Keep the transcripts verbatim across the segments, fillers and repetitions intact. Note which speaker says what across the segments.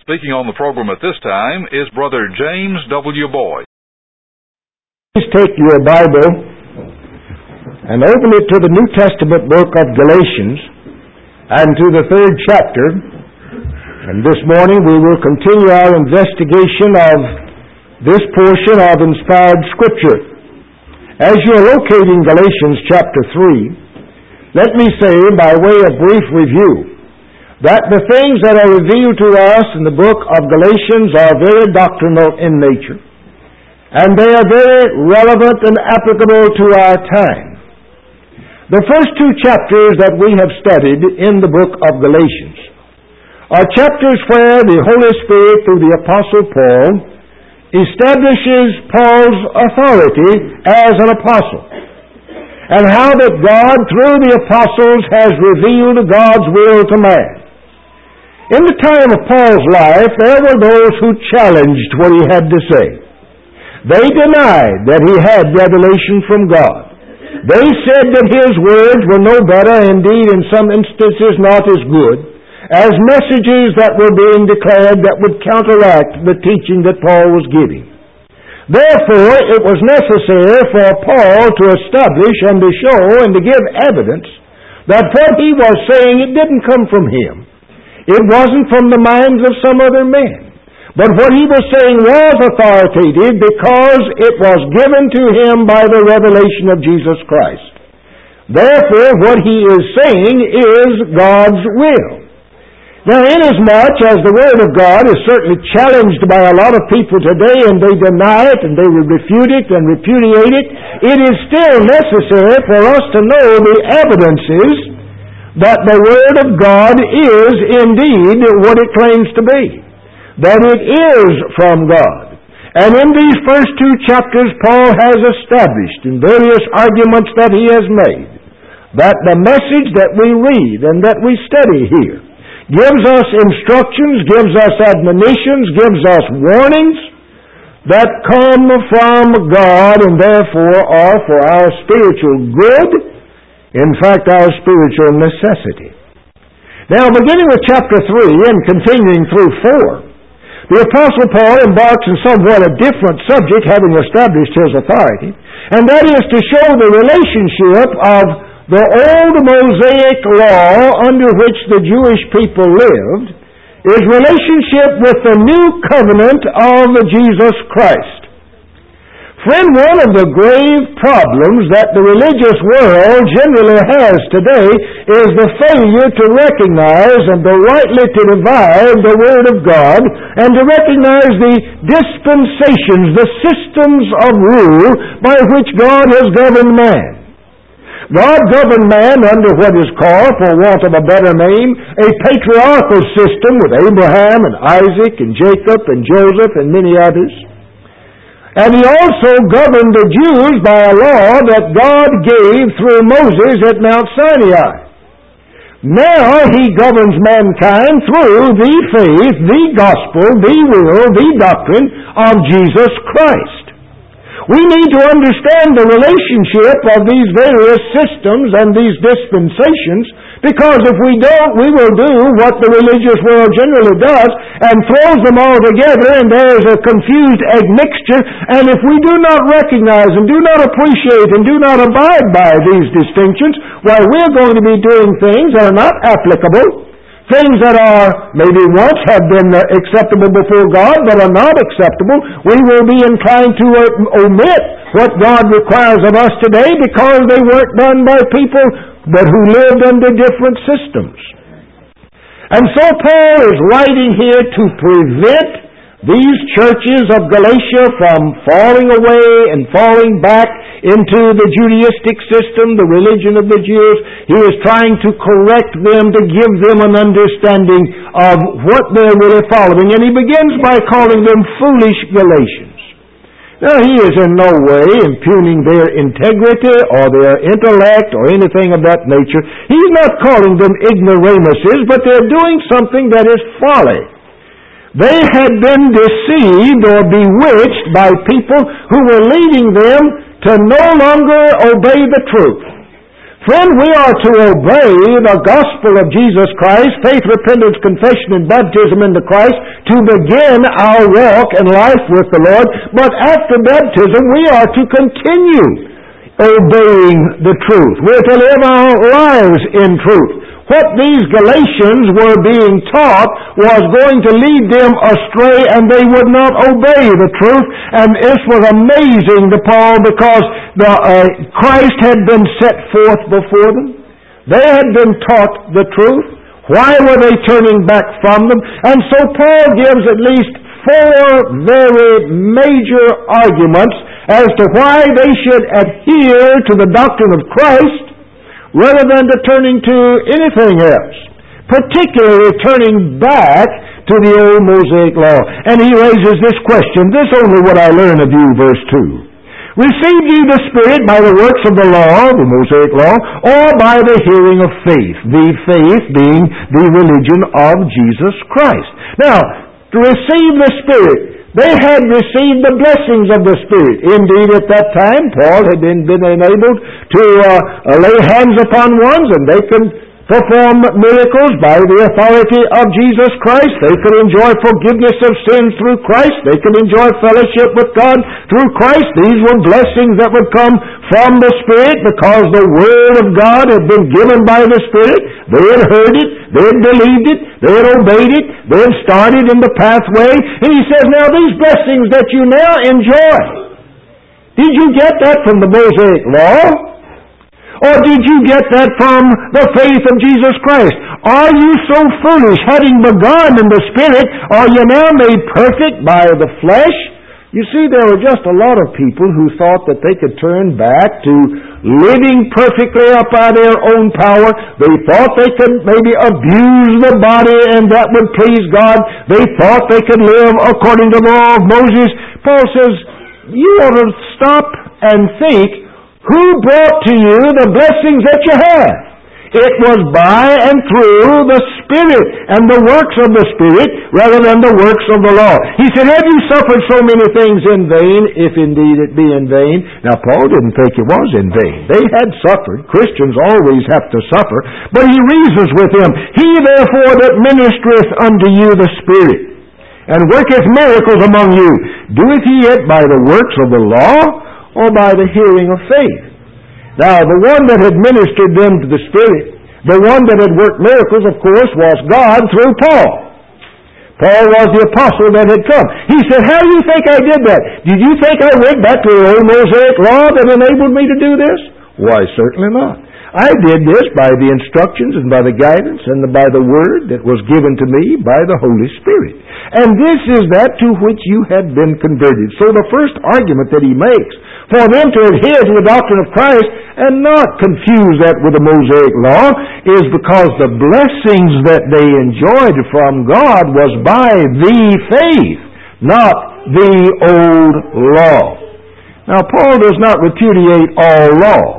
Speaker 1: Speaking on the program at this time is Brother James W. Boyd.
Speaker 2: Please take your Bible and open it to the New Testament book of Galatians and to the third chapter. And this morning we will continue our investigation of this portion of inspired Scripture. As you are locating Galatians chapter three, let me say by way of brief review that the things that are revealed to us in the book of Galatians are very doctrinal in nature, and they are very relevant and applicable to our time. The first two chapters that we have studied in the book of Galatians are chapters where the Holy Spirit, through the Apostle Paul, establishes Paul's authority as an apostle, and how that God, through the apostles, has revealed God's will to man. In the time of Paul's life, there were those who challenged what he had to say. They denied that he had revelation from God. They said that his words were no better, indeed in some instances not as good, as messages that were being declared that would counteract the teaching that Paul was giving. Therefore, it was necessary for Paul to establish and to show and to give evidence that what he was saying, it didn't come from him. It wasn't from the minds of some other man. But what he was saying was authoritative because it was given to him by the revelation of Jesus Christ. Therefore, what he is saying is God's will. Now, inasmuch as the Word of God is certainly challenged by a lot of people today, and they deny it, and they refute it, and repudiate it, it is still necessary for us to know the evidences that the Word of God is indeed what it claims to be, that it is from God. And in these first two chapters, Paul has established in various arguments that he has made that the message that we read and that we study here gives us instructions, gives us admonitions, gives us warnings that come from God and therefore are for our spiritual good, in fact, our spiritual necessity. Now, beginning with chapter three and continuing through four, the Apostle Paul embarks on somewhat a different subject, having established his authority, and that is to show the relationship of the old Mosaic law under which the Jewish people lived is relationship with the new covenant of Jesus Christ. Friend, one of the grave problems that the religious world generally has today is the failure to recognize and to rightly to divide the Word of God and to recognize the dispensations, the systems of rule by which God has governed man. God governed man under what is called, for want of a better name, a patriarchal system with Abraham and Isaac and Jacob and Joseph and many others. And he also governed the Jews by a law that God gave through Moses at Mount Sinai. Now he governs mankind through the faith, the gospel, the will, the doctrine of Jesus Christ. We need to understand the relationship of these various systems and these dispensations, because if we don't, we will do what the religious world generally does and throws them all together, and there is a confused admixture. And if we do not recognize and do not appreciate and do not abide by these distinctions, why, we're going to be doing things that are not applicable, things that are maybe once have been acceptable before God but are not acceptable. We will be inclined to omit what God requires of us today because they weren't done by people but who lived under different systems. And so Paul is writing here to prevent these churches of Galatia from falling away and falling back into the Judaistic system, the religion of the Jews. He is trying to correct them, to give them an understanding of what they're really following. And he begins by calling them foolish Galatians. Now, he is in no way impugning their integrity or their intellect or anything of that nature. He's not calling them ignoramuses, but they're doing something that is folly. They had been deceived or bewitched by people who were leading them to no longer obey the truth. Friend, we are to obey the gospel of Jesus Christ, faith, repentance, confession, and baptism into Christ, to begin our walk and life with the Lord. But after baptism, we are to continue obeying the truth. We're to live our lives in truth. What these Galatians were being taught was going to lead them astray, and they would not obey the truth. And this was amazing to Paul, because the, uh, Christ had been set forth before them. They had been taught the truth. Why were they turning back from them? And so Paul gives at least four very major arguments as to why they should adhere to the doctrine of Christ rather than to turning to anything else, particularly turning back to the old Mosaic law. And he raises this question, "This only what I learn of you," verse two. "Received ye the Spirit by the works of the law," the Mosaic law, "or by the hearing of faith," the faith being the religion of Jesus Christ. Now, to receive the Spirit, they had received the blessings of the Spirit. Indeed, at that time, Paul had been, been enabled to uh, lay hands upon ones, and they could perform miracles by the authority of Jesus Christ. They could enjoy forgiveness of sins through Christ. They could enjoy fellowship with God through Christ. These were blessings that would come from the Spirit because the Word of God had been given by the Spirit. They had heard it. They had believed it. They had obeyed it. They had started in the pathway. And he says, now these blessings that you now enjoy, did you get that from the Mosaic law? Or did you get that from the faith of Jesus Christ? Are you so foolish, having begun in the Spirit, are you now made perfect by the flesh? You see, there were just a lot of people who thought that they could turn back to living perfectly up by their own power. They thought they could maybe abuse the body and that would please God. They thought they could live according to the law of Moses. Paul says, you ought to stop and think, who brought to you the blessings that you have? It was by and through the Spirit and the works of the Spirit rather than the works of the law. He said, have you suffered so many things in vain, if indeed it be in vain? Now, Paul didn't think it was in vain. They had suffered. Christians always have to suffer. But he reasons with them, he therefore that ministereth unto you the Spirit, and worketh miracles among you, doeth he it by the works of the law, or by the hearing of faith? Now, the one that had ministered them to the Spirit, the one that had worked miracles, of course, was God through Paul. Paul was the apostle that had come. He said, how do you think I did that? Did you think I went back to the old Mosaic law that enabled me to do this? Why, certainly not. I did this by the instructions and by the guidance and by the word that was given to me by the Holy Spirit. And this is that to which you had been converted. So the first argument that he makes for them to adhere to the doctrine of Christ and not confuse that with the Mosaic law is because the blessings that they enjoyed from God was by the faith, not the old law. Now, Paul does not repudiate all law.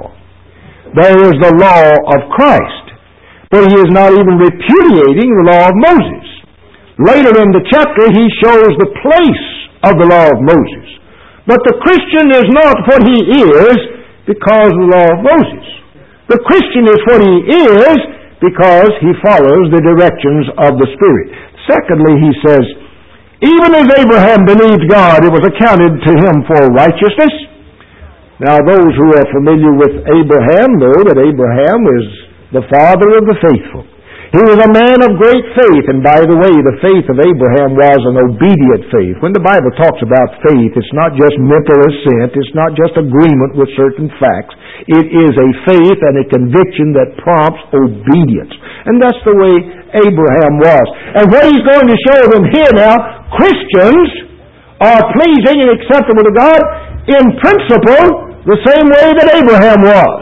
Speaker 2: There is the law of Christ, but he is not even repudiating the law of Moses. Later in the chapter, he shows the place of the law of Moses. But the Christian is not what he is because of the law of Moses. The Christian is what he is because he follows the directions of the Spirit. Secondly, he says, even as Abraham believed God, it was accounted to him for righteousness. Now, those who are familiar with Abraham know that Abraham is the father of the faithful. He was a man of great faith, and by the way, the faith of Abraham was an obedient faith. When the Bible talks about faith, it's not just mental assent, it's not just agreement with certain facts. It is a faith and a conviction that prompts obedience. And that's the way Abraham was. And what he's going to show them here now, Christians are pleasing and acceptable to God in principle, the same way that Abraham was,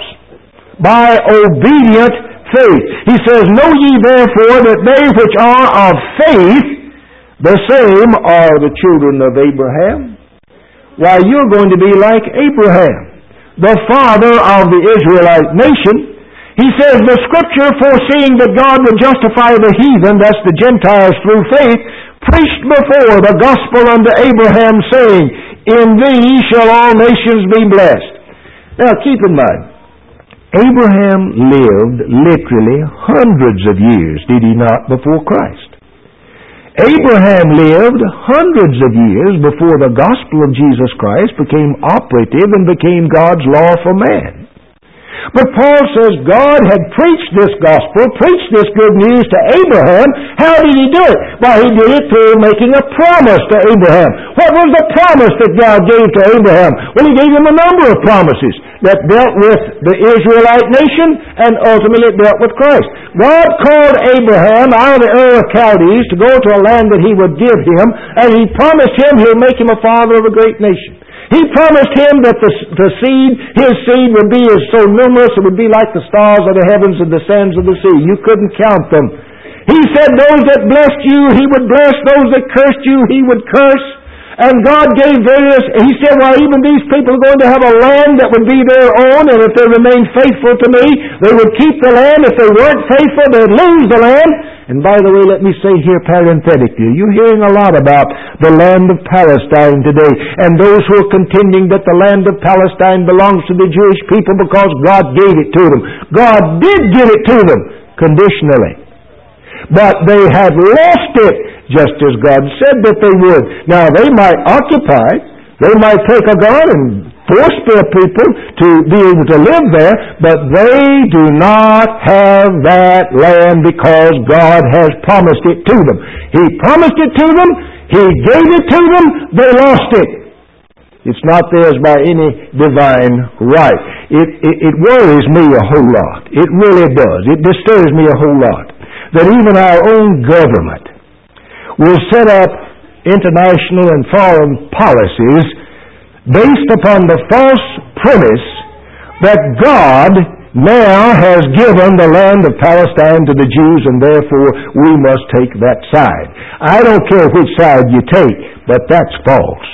Speaker 2: by obedient faith. He says, know ye therefore that they which are of faith, the same are the children of Abraham. Why, you're going to be like Abraham, the father of the Israelite nation. He says, the Scripture, foreseeing that God would justify the heathen, that's the Gentiles, through faith, preached before the gospel unto Abraham, saying, in thee shall all nations be blessed. Now, keep in mind, Abraham lived literally hundreds of years, did he not, before Christ? Abraham lived hundreds of years before the gospel of Jesus Christ became operative and became God's law for man. But Paul says God had preached this gospel, preached this good news to Abraham. How did he do it? Well, he did it through making a promise to Abraham. What was the promise that God gave to Abraham? Well, he gave him a number of promises that dealt with the Israelite nation and ultimately dealt with Christ. God called Abraham out of the Ur of Chaldees to go to a land that he would give him, and he promised him he'd make him a father of a great nation. He promised him that the, the seed, his seed would be as so numerous, it would be like the stars of the heavens and the sands of the sea. You couldn't count them. He said those that blessed you, he would bless. Those that cursed you, he would curse. And God gave various, he said, well, even these people are going to have a land that would be their own, and if they remained faithful to me, they would keep the land. If they weren't faithful, they'd lose the land. And by the way, let me say here parenthetically, you're hearing a lot about the land of Palestine today, and those who are contending that the land of Palestine belongs to the Jewish people because God gave it to them. God did give it to them, conditionally. But they had lost it, just as God said that they would. Now, they might occupy, they might take a gun and force their people to be able to live there, but they do not have that land because God has promised it to them. He promised it to them, He gave it to them, they lost it. It's not theirs by any divine right. It, it, it worries me a whole lot. It really does. It disturbs me a whole lot that even our own government will set up international and foreign policies based upon the false premise that God now has given the land of Palestine to the Jews and therefore we must take that side. I don't care which side you take, but that's false.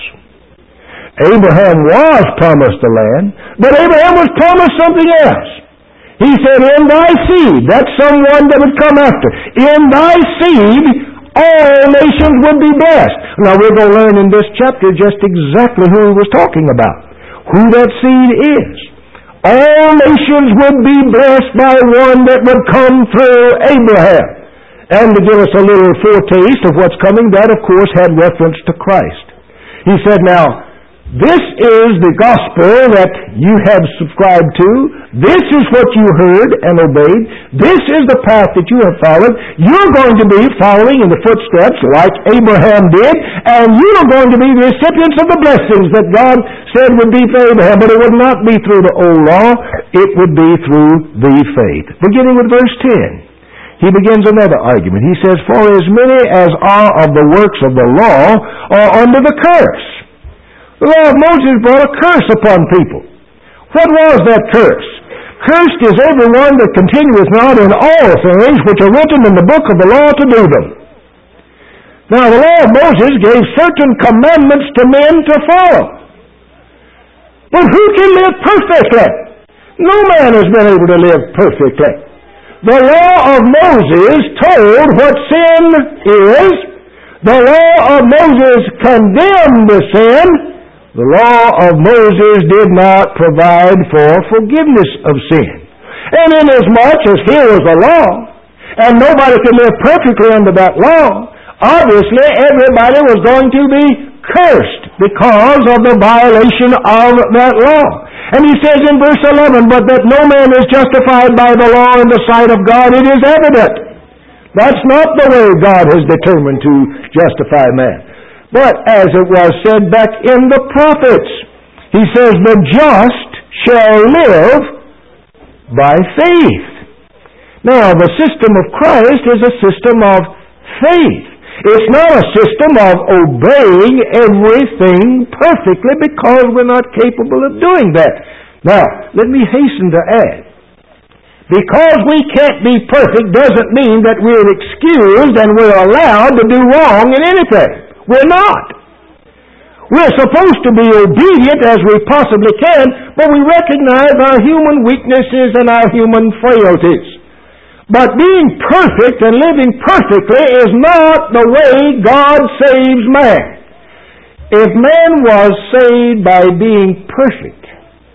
Speaker 2: Abraham was promised the land, but Abraham was promised something else. He said, in thy seed, that's someone that would come after. In thy seed, all nations would be blessed. Now we're going to learn in this chapter just exactly who he was talking about, who that seed is. All nations would be blessed by one that would come through Abraham. And to give us a little foretaste of what's coming, that of course had reference to Christ. He said, now, this is the gospel that you have subscribed to. This is what you heard and obeyed. This is the path that you have followed. You're going to be following in the footsteps like Abraham did, and you are going to be the recipients of the blessings that God said would be for Abraham. But it would not be through the old law. It would be through the faith. Beginning with verse ten. He begins another argument. He says, for as many as are of the works of the law are under the curse. The law of Moses brought a curse upon people. What was that curse? Cursed is everyone that continueth not in all things which are written in the book of the law to do them. Now the law of Moses gave certain commandments to men to follow. But who can live perfectly? No man has been able to live perfectly. The law of Moses told what sin is. The law of Moses condemned the sin. The law of Moses did not provide for forgiveness of sin. And inasmuch as here was a law, and nobody could live perfectly under that law, obviously everybody was going to be cursed because of the violation of that law. And he says in verse eleven, but that no man is justified by the law in the sight of God, it is evident. That's not the way God has determined to justify man. But as it was said back in the prophets, he says, the just shall live by faith. Now, the system of Christ is a system of faith. It's not a system of obeying everything perfectly because we're not capable of doing that. Now, let me hasten to add, because we can't be perfect doesn't mean that we're excused and we're allowed to do wrong in anything. We're not. We're supposed to be obedient as we possibly can, but we recognize our human weaknesses and our human frailties. But being perfect and living perfectly is not the way God saves man. If man was saved by being perfect,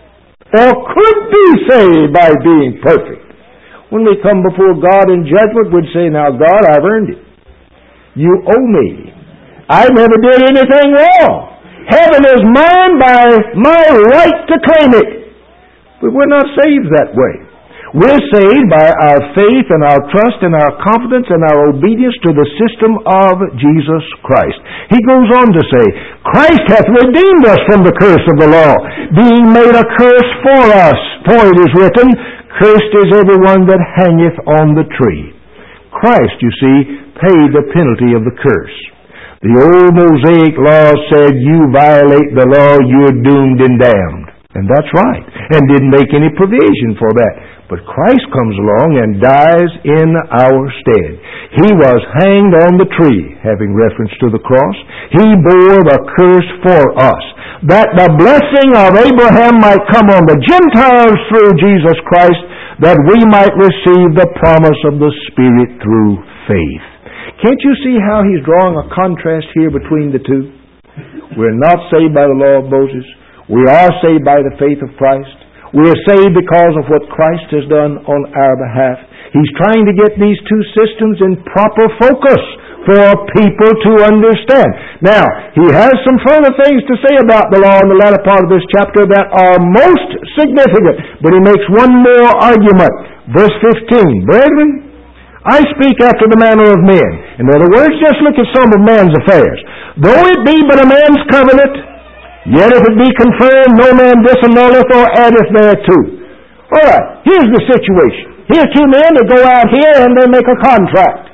Speaker 2: or could be saved by being perfect. When we come before God in judgment, we'd say, now God, I've earned it. You owe me. I never did anything wrong. Heaven is mine by my right to claim it. But we're not saved that way. We're saved by our faith and our trust and our confidence and our obedience to the system of Jesus Christ. He goes on to say, Christ hath redeemed us from the curse of the law, being made a curse for us. For it is written, cursed is everyone that hangeth on the tree. Christ, you see, paid the penalty of the curse. The old Mosaic law said, you violate the law, you're doomed and damned. And that's right. And didn't make any provision for that. But Christ comes along and dies in our stead. He was hanged on the tree, having reference to the cross. He bore the curse for us, that the blessing of Abraham might come on the Gentiles through Jesus Christ, that we might receive the promise of the Spirit through faith. Can't you see how he's drawing a contrast here between the two? We're not saved by the law of Moses. We are saved by the faith of Christ. We are saved because of what Christ has done on our behalf. He's trying to get these two systems in proper focus for people to understand. Now, he has some further things to say about the law in the latter part of this chapter that are most significant. But he makes one more argument. Verse fifteen, brethren, I speak after the manner of men. In other words, just look at some of man's affairs. Though it be but a man's covenant, yet if it be confirmed, no man disannulleth or addeth thereto. All right, here's the situation. Here's two men that go out here and they make a contract.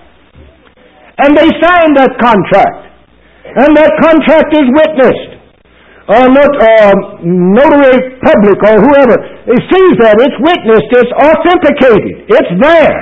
Speaker 2: And they sign that contract. And that contract is witnessed. Uh, not, uh, notary public or whoever. It sees that. It's witnessed. It's authenticated. It's there.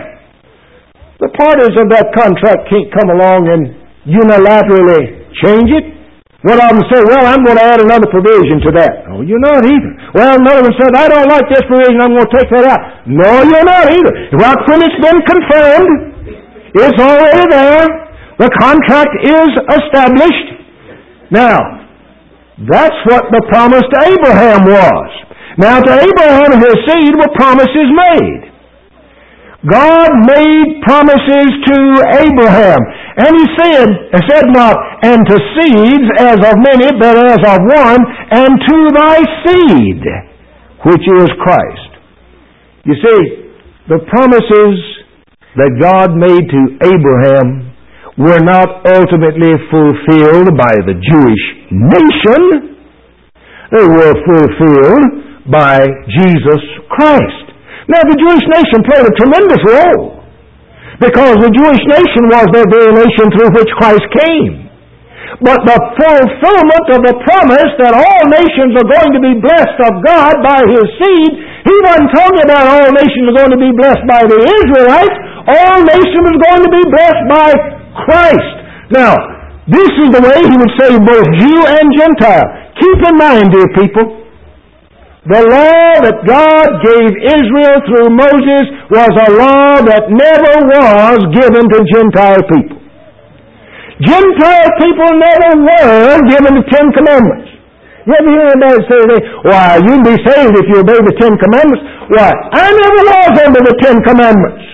Speaker 2: The parties of that contract can't come along and unilaterally change it. One of them said, well, I'm going to add another provision to that. No, you're not either. Well, another one said, I don't like this provision, I'm going to take that out. No, you're not either. Well, when it's been confirmed, it's already there. The contract is established. Now, that's what the promise to Abraham was. Now, to Abraham and his seed were promises made. God made promises to Abraham. And he said, said not, and to seeds as of many, but as of one, and to thy seed, which is Christ. You see, the promises that God made to Abraham were not ultimately fulfilled by the Jewish nation. They were fulfilled by Jesus Christ. Now, the Jewish nation played a tremendous role, because the Jewish nation was the very nation through which Christ came. But the fulfillment of the promise that all nations are going to be blessed of God by His seed, He wasn't talking about all nations are going to be blessed by the Israelites. All nations are going to be blessed by Christ. Now, this is the way He would save both Jew and Gentile. Keep in mind, dear people, the law that God gave Israel through Moses was a law that never was given to Gentile people. Gentile people never were given the Ten Commandments. You ever hear anybody say, why, you can be saved if you obey the Ten Commandments? Why, I never was under the Ten Commandments.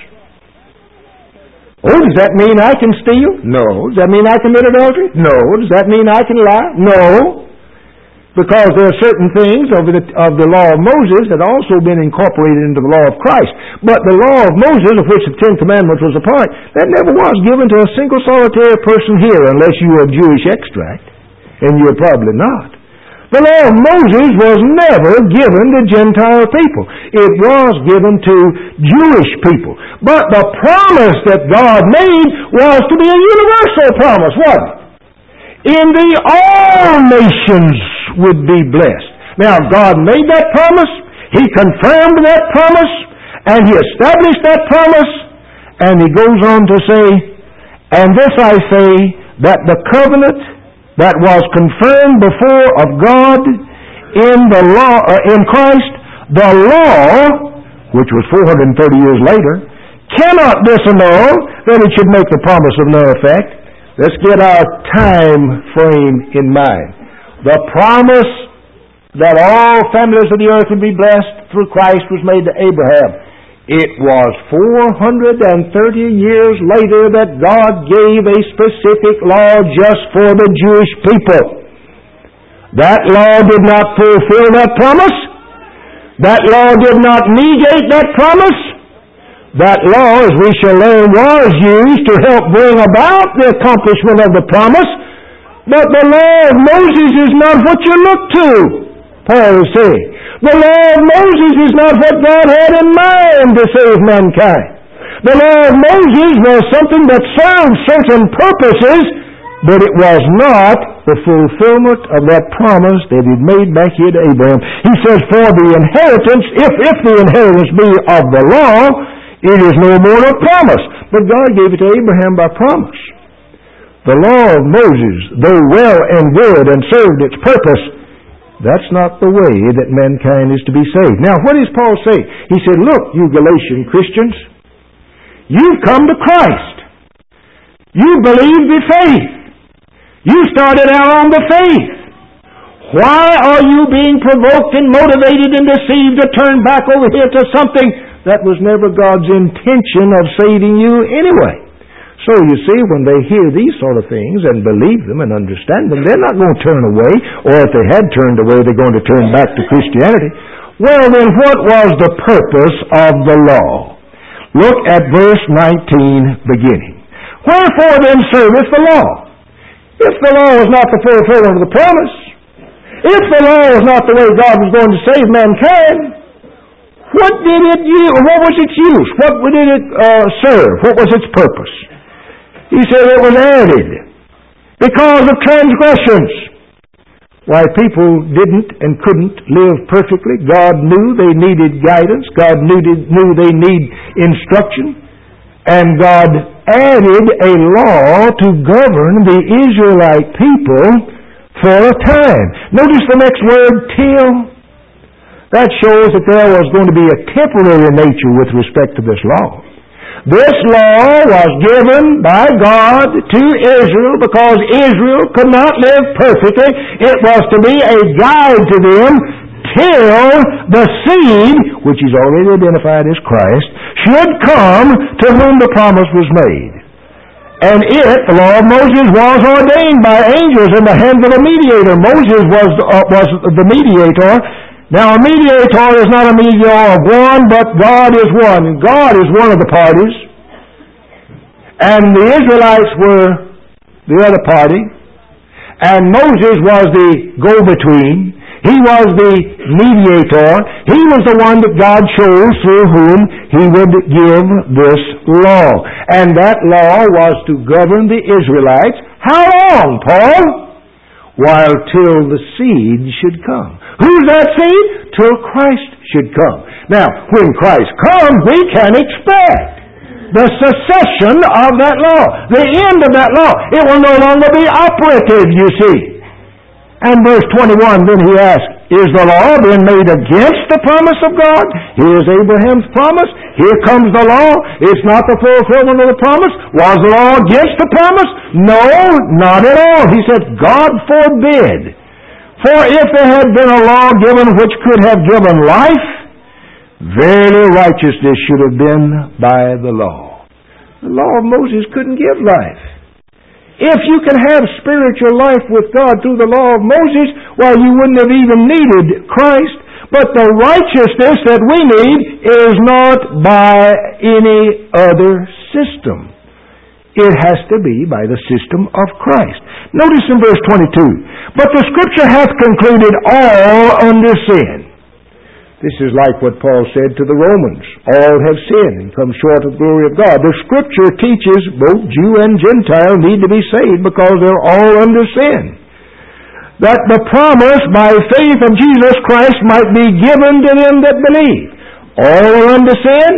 Speaker 2: Oh, does that mean I can steal? No. Does that mean I commit adultery? No. Does that mean I can lie? No. Because there are certain things of the, of the law of Moses that have also been incorporated into the law of Christ. But the law of Moses, of which the Ten Commandments was a part, that never was given to a single solitary person here, unless you were of Jewish extract, and you're probably not. The law of Moses was never given to Gentile people. It was given to Jewish people. But the promise that God made was to be a universal promise, wasn't it? In the all nations would be blessed. Now, God made that promise, He confirmed that promise, and He established that promise, and He goes on to say, and this I say, that the covenant that was confirmed before of God in the law, uh, in Christ, the law, which was four hundred thirty years later, cannot disannul that it should make the promise of no effect. Let's get our time frame in mind. The promise that all families of the earth would be blessed through Christ was made to Abraham. It was four hundred thirty years later that God gave a specific law just for the Jewish people. That law did not fulfill that promise. That law did not negate that promise. That law, as we shall learn, was used to help bring about the accomplishment of the promise. But the law of Moses is not what you look to, Paul is saying. The law of Moses is not what God had in mind to save mankind. The law of Moses was something that served certain purposes, but it was not the fulfillment of that promise that He made back here to Abraham. He says, for the inheritance, if, if the inheritance be of the law, it is no more a promise. But God gave it to Abraham by promise. The law of Moses, though well and good and served its purpose, that's not the way that mankind is to be saved. Now, what does Paul say? He said, look, you Galatian Christians, you've come to Christ. You believed the faith. You started out on the faith. Why are you being provoked and motivated and deceived to turn back over here to something that was never God's intention of saving you anyway? So you see, when they hear these sort of things and believe them and understand them, they're not going to turn away, or if they had turned away, they're going to turn back to Christianity. Well, then what was the purpose of the law? Look at verse nineteen beginning. Wherefore then serveth the law? If the law was not the fulfillment of the promise, if the law was not the way God was going to save mankind, what did it use? What was its use? What did it uh, serve? What was its purpose? He said it was added because of transgressions. Why, people didn't and couldn't live perfectly. God knew they needed guidance. God knew, knew they need instruction. And God added a law to govern the Israelite people for a time. Notice the next word, till. That shows that there was going to be a temporary nature with respect to this law. This law was given by God to Israel because Israel could not live perfectly. It was to be a guide to them till the seed, which is already identified as Christ, should come to whom the promise was made. And it, the law of Moses, was ordained by angels in the hands of a mediator. Moses was, uh, was the mediator. Now, a mediator is not a mediator of one, but God is one. God is one of the parties. And the Israelites were the other party. And Moses was the go-between. He was the mediator. He was the one that God chose through whom He would give this law. And that law was to govern the Israelites. How long, Paul? While till the seed should come. Who's that seed? Till Christ should come. Now, when Christ comes, we can expect the cessation of that law, the end of that law. It will no longer be operative, you see. And verse twenty-one, then he asked, is the law then made against the promise of God? Here's Abraham's promise. Here comes the law. It's not the fulfillment of the promise. Was the law against the promise? No, not at all. He said, God forbid. For if there had been a law given which could have given life, verily righteousness should have been by the law. The law of Moses couldn't give life. If you can have spiritual life with God through the law of Moses, well, you wouldn't have even needed Christ. But the righteousness that we need is not by any other system. It has to be by the system of Christ. Notice in verse twenty-two, but the Scripture hath concluded all under sin. This is like what Paul said to the Romans. All have sinned and come short of the glory of God. The Scripture teaches both Jew and Gentile need to be saved because they're all under sin. That the promise by faith of Jesus Christ might be given to them that believe. All are under sin.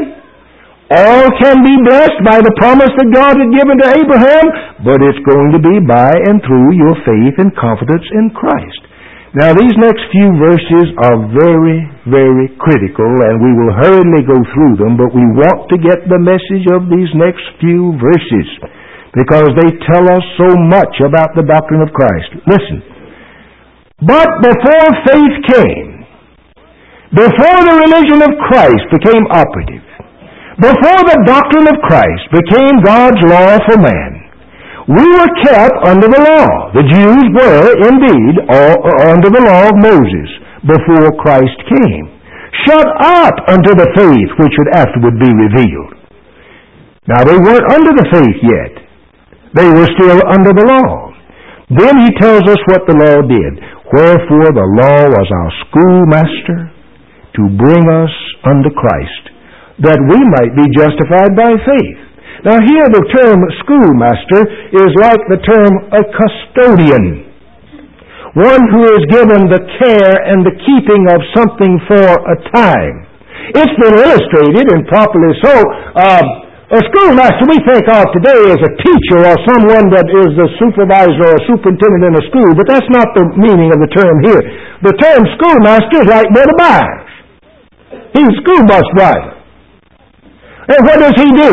Speaker 2: All can be blessed by the promise that God had given to Abraham, but it's going to be by and through your faith and confidence in Christ. Now, these next few verses are very, very critical, and we will hurriedly go through them, but we want to get the message of these next few verses because they tell us so much about the doctrine of Christ. Listen, But before faith came, before the religion of Christ became operative, before the doctrine of Christ became God's law for man, we were kept under the law. The Jews were, indeed, all, under the law of Moses before Christ came, shut up unto the faith which would afterward be revealed. Now, they weren't under the faith yet. They were still under the law. Then he tells us what the law did. Wherefore the law was our schoolmaster to bring us unto Christ, that we might be justified by faith. Now here the term schoolmaster is like the term a custodian, one who is given the care and the keeping of something for a time. It's been illustrated, and properly so. Uh, a schoolmaster we think of today as a teacher or someone that is the supervisor or superintendent in a school, but that's not the meaning of the term here. The term schoolmaster is like Brother Byers. He's a school bus driver. And what does he do?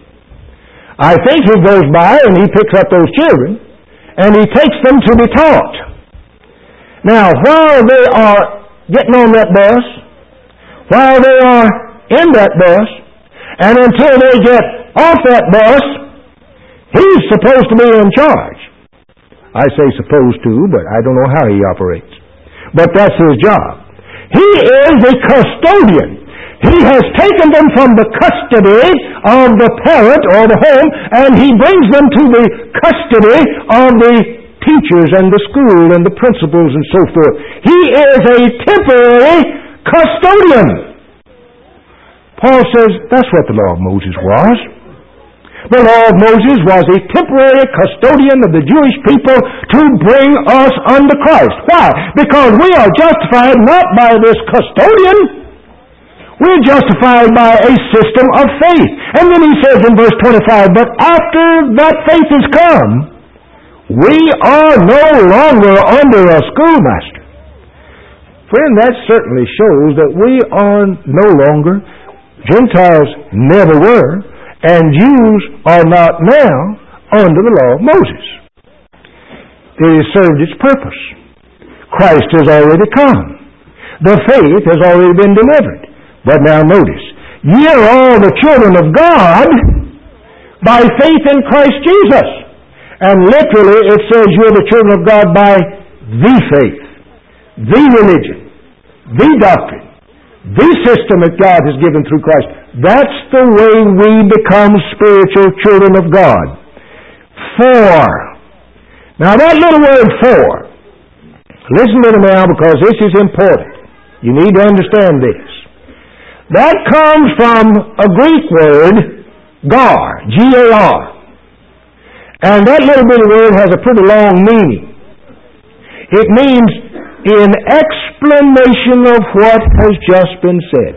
Speaker 2: I think he goes by and he picks up those children and he takes them to be taught. Now, while they are getting on that bus, while they are in that bus, and until they get off that bus, he's supposed to be in charge. I say supposed to, but I don't know how he operates. But that's his job. He is the custodian. He has taken them from the custody of the parent or the home, and he brings them to the custody of the teachers and the school and the principals and so forth. He is a temporary custodian. Paul says that's what the law of Moses was. The law of Moses was a temporary custodian of the Jewish people to bring us unto Christ. Why? Because we are justified not by this custodian. We're justified by a system of faith. And then he says in verse twenty-five, but after that faith is come, we are no longer under a schoolmaster. Friend, that certainly shows that we are no longer, Gentiles never were, and Jews are not now under the law of Moses. It has served its purpose. Christ has already come. The faith has already been delivered. But now notice, ye are all the children of God by faith in Christ Jesus. And literally it says you're the children of God by the faith, the religion, the doctrine, the system that God has given through Christ. That's the way we become spiritual children of God. For. Now that little word for, listen to me now because this is important. You need to understand this. That comes from a Greek word, gar, G A R. And that little bitty word has a pretty long meaning. It means in explanation of what has just been said.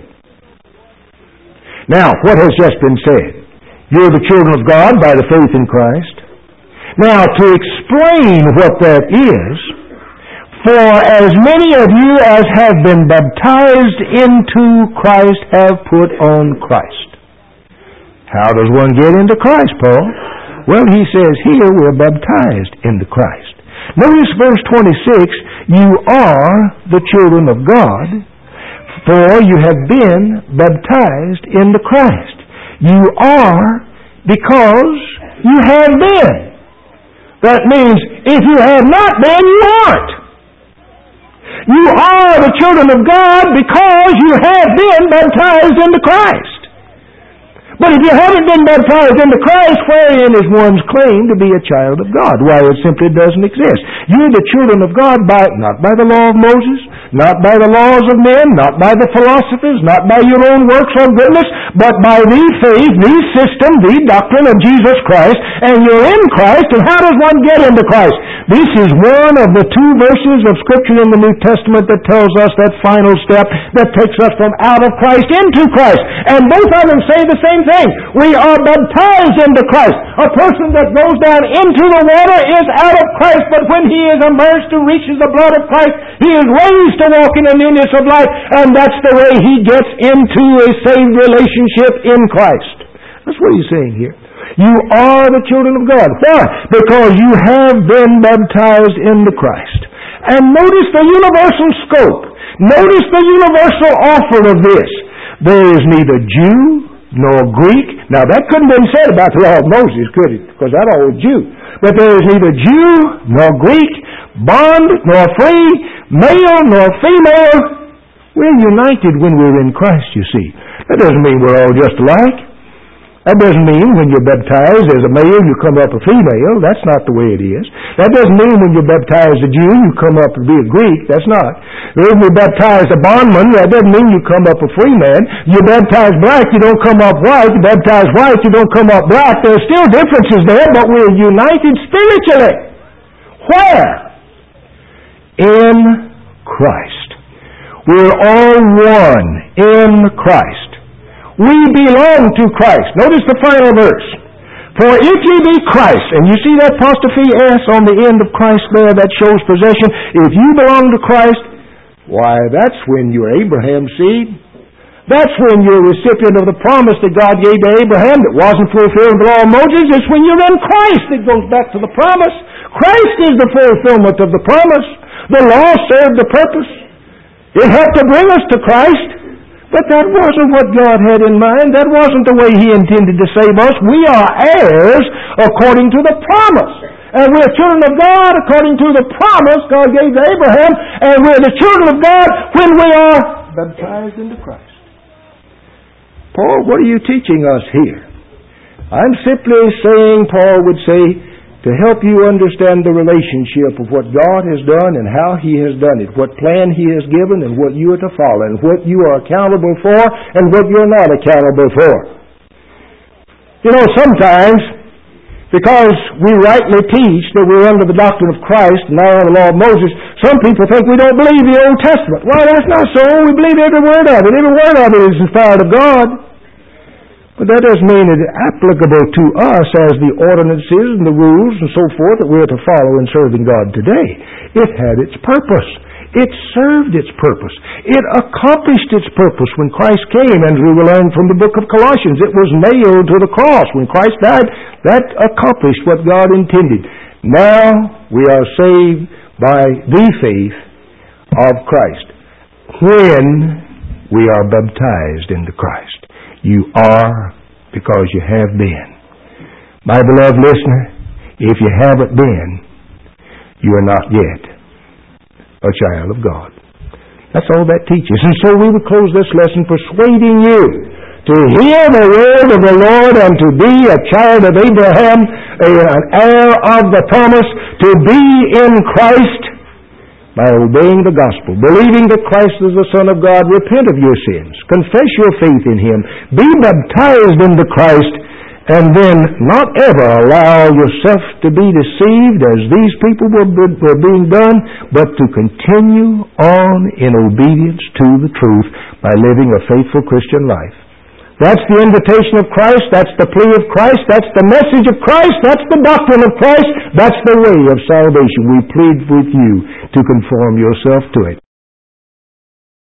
Speaker 2: Now, what has just been said? You're the children of God by the faith in Christ. Now, to explain what that is, for as many of you as have been baptized into Christ have put on Christ. How does one get into Christ, Paul? Well, he says here we're baptized into Christ. Notice verse twenty-six, you are the children of God, for you have been baptized into Christ. You are because you have been. That means if you have not been, you aren't. You are the children of God because you have been baptized into Christ. But if you haven't been baptized into Christ, wherein is one's claim to be a child of God? Why, it simply doesn't exist. You're the children of God by not by the law of Moses, not by the laws of men, not by the philosophers, not by your own works or goodness, but by the faith, the system, the doctrine of Jesus Christ, and you're in Christ. And how does one get into Christ? This is one of the two verses of Scripture in the New Testament that tells us that final step that takes us from out of Christ into Christ. And both of them say the same thing. We are baptized into Christ. A person that goes down into the water is out of Christ, but when he is immersed and reaches the blood of Christ, he is raised to walk in the newness of life, and that's the way he gets into a saved relationship in Christ. That's what he's saying here. You are the children of God. Why? Because you have been baptized into Christ. And notice the universal scope. Notice the universal offer of this. There is neither Jew nor Greek. Now that couldn't have been said about the law of Moses, could it? Because that all was Jew. But there is neither Jew nor Greek, bond nor free, male nor female. We're united when we're in Christ, you see. That doesn't mean we're all just alike. That doesn't mean when you're baptized as a male, you come up a female. That's not the way it is. That doesn't mean when you're baptized a Jew, you come up to be a Greek. That's not. When you're baptized a bondman, that doesn't mean you come up a free man. You're baptized black, you don't come up white. You're baptized white, you don't come up black. There's still differences there, but we're united spiritually. Where? In Christ. We're all one in Christ. We belong to Christ. Notice the final verse. For if ye be Christ, and you see that apostrophe S on the end of Christ there, that shows possession. If you belong to Christ, why, that's when you're Abraham's seed. That's when you're a recipient of the promise that God gave to Abraham that wasn't fulfilled in the law of Moses. It's when you're in Christ that goes back to the promise. Christ is the fulfillment of the promise. The law served the purpose. It helped to bring us to Christ. But that wasn't what God had in mind. That wasn't the way He intended to save us. We are heirs according to the promise. And we're children of God according to the promise God gave to Abraham. And we're the children of God when we are baptized into Christ. Paul, what are you teaching us here? I'm simply saying, Paul would say, to help you understand the relationship of what God has done and how He has done it, what plan He has given and what you are to follow, and what you are accountable for and what you're not accountable for. You know, sometimes, because we rightly teach that we're under the doctrine of Christ and not under the law of Moses, some people think we don't believe the Old Testament. Well, that's not so. We believe every word of it. Every word of it is inspired of God. But that doesn't mean it's applicable to us as the ordinances and the rules and so forth that we're to follow in serving God today. It had its purpose. It served its purpose. It accomplished its purpose when Christ came, and we will learn from the book of Colossians. It was nailed to the cross. When Christ died, that accomplished what God intended. Now we are saved by the faith of Christ. When we are baptized into Christ. You are because you have been. My beloved listener, if you haven't been, you are not yet a child of God. That's all that teaches. And so we would close this lesson persuading you to hear the word of the Lord and to be a child of Abraham, an heir of the promise, to be in Christ by obeying the gospel, believing that Christ is the Son of God. Repent of your sins, confess your faith in Him, be baptized into Christ, and then not ever allow yourself to be deceived as these people were, were being done, but to continue on in obedience to the truth by living a faithful Christian life. That's the invitation of Christ. That's the plea of Christ. That's the message of Christ. That's the doctrine of Christ. That's the way of salvation. We plead with you to conform yourself to it.